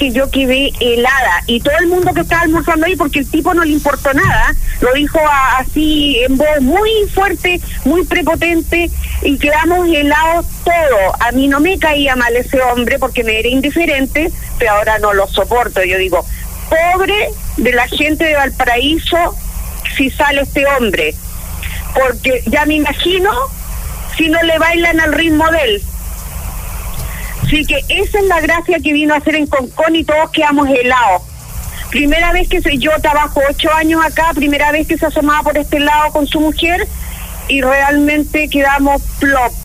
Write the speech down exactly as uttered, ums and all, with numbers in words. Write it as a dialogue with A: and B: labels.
A: que yo quedé helada, y todo el mundo que estaba almorzando ahí, porque el tipo no le importó nada, lo dijo a, así en voz muy fuerte, muy prepotente, y quedamos helados todos. A mí no me caía mal ese hombre porque me era indiferente, pero ahora no lo soporto. Yo digo, pobre de la gente de Valparaíso si sale este hombre, porque ya me imagino si no le bailan al ritmo de él. Así que esa es la gracia que vino a hacer en Concón, y todos quedamos helados. Primera vez que se, yo trabajo ocho años acá, primera vez que se asomaba por este lado con su mujer, y realmente quedamos plop.